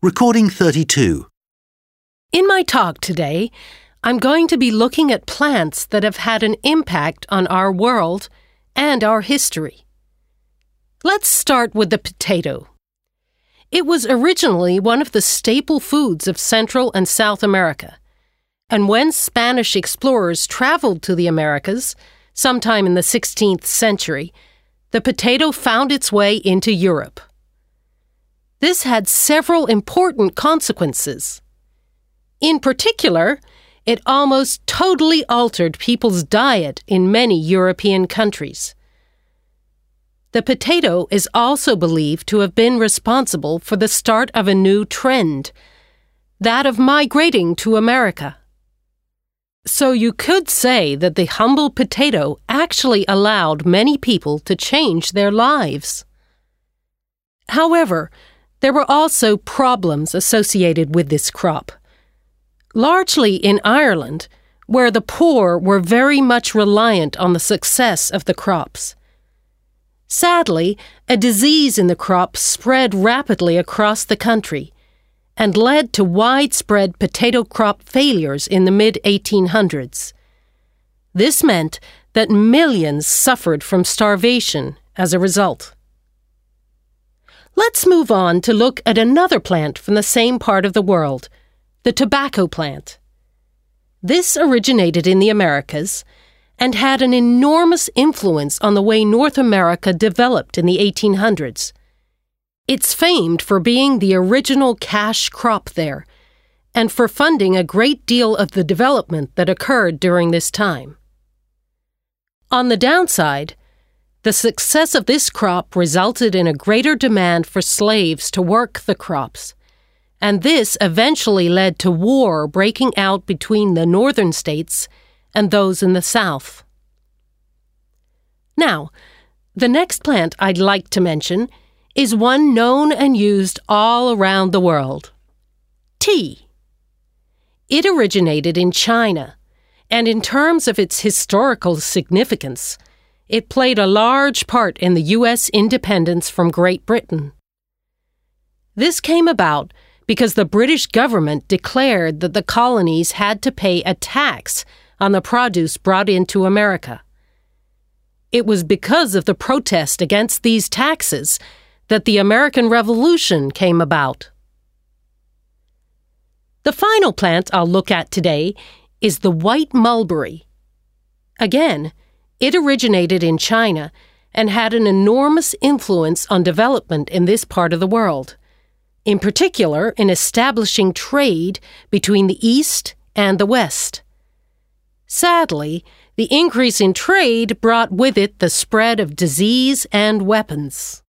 Recording 32. In my talk today, I'm going to be looking at plants that have had an impact on our world and our history. Let's start with the potato. It was originally one of the staple foods of Central and South America, and when Spanish explorers traveled to the Americas, sometime in the 16th century, the potato found its way into Europe. This had several important consequences. In particular, it almost totally altered people's diet in many European countries. The potato is also believed to have been responsible for the start of a new trend, that of migrating to America. So you could say that the humble potato actually allowed many people to change their lives. However, there were also problems associated with this crop. Largely in Ireland, where the poor were very much reliant on the success of the crops. Sadly, a disease in the crop spread rapidly across the country and led to widespread potato crop failures in the mid-1800s. This meant that millions suffered from starvation as a result. Let's move on to look at another plant from the same part of the world, the tobacco plant. This originated in the Americas and had an enormous influence on the way North America developed in the 1800s. It's famed for being the original cash crop there and for funding a great deal of the development that occurred during this time. On the downside, the success of this crop resulted in a greater demand for slaves to work the crops, and this eventually led to war breaking out between the northern states and those in the south. Now, the next plant I'd like to mention is one known and used all around the world: tea. It originated in China, and in terms of its historical significance, it played a large part in the U.S. independence from Great Britain. This came about because the British government declared that the colonies had to pay a tax on the produce brought into America. It was because of the protest against these taxes that the American Revolution came about. The final plant I'll look at today is the white mulberry. Again, it originated in China and had an enormous influence on development in this part of the world, in particular in establishing trade between the East and the West. Sadly, the increase in trade brought with it the spread of disease and weapons.